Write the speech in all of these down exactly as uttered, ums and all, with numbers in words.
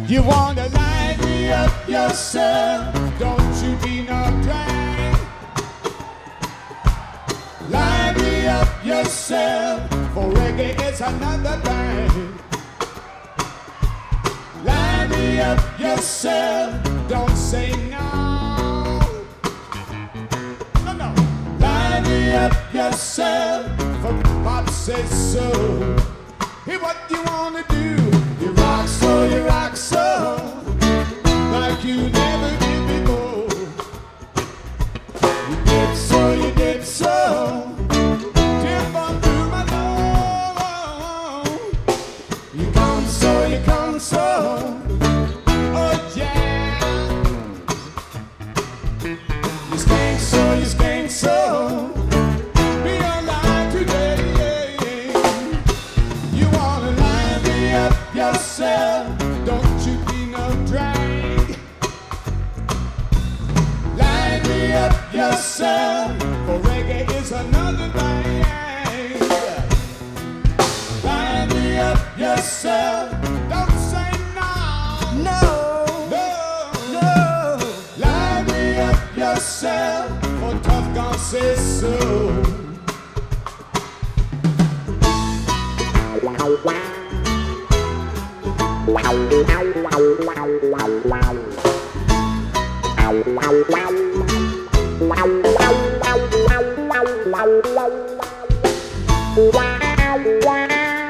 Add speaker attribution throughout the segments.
Speaker 1: You wanna line me up yourself, don't you be no drag. Line me up yourself, for reggae is another thing. Line me up yourself, don't say no. No, no. Line me up yourself, for Pop says so. Hey, what you wanna do? You rock so, you rock so, like you never did before. You dip so, you dip so, dip on through my door. You come so, you come so, oh yeah. You skank so, you skank so, be alive today. You wanna line me up yourself, don't you be no drag. Line me up yourself, for reggae is another thing. Line me up yourself, don't say no. No, no, no. Line me up yourself, for Tough God says so.
Speaker 2: Wow, wow. Wow, wow, wow, wow, wow, wow. Wow, wow, wow. Wow, wow, wow, wow, wow, wow, wow. Wow, wow, wow,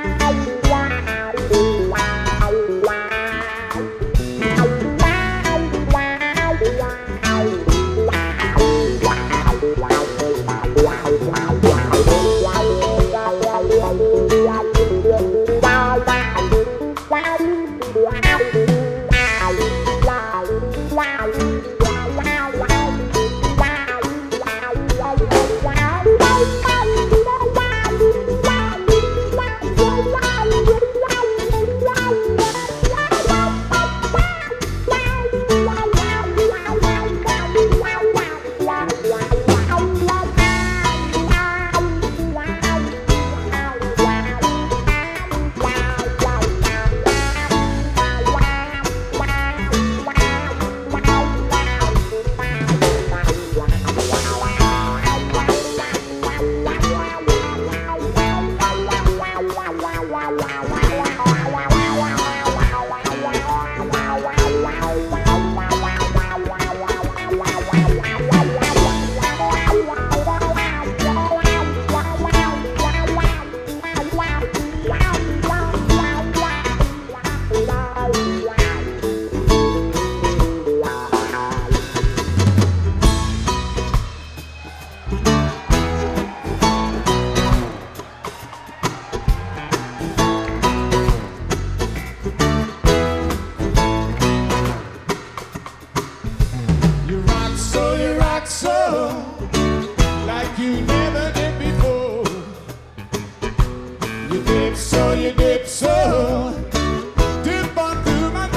Speaker 1: so, you dip so, dip on through my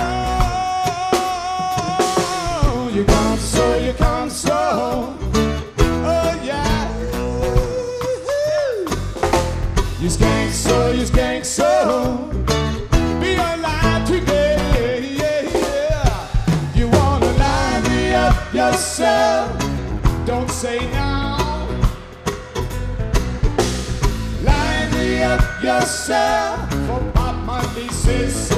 Speaker 1: door. You come so, you come so, oh yeah. You skank so, you skank so, be alive today, yeah, yeah. You wanna line me up yourself, don't say no. Line me up yourself, for Pop Marley says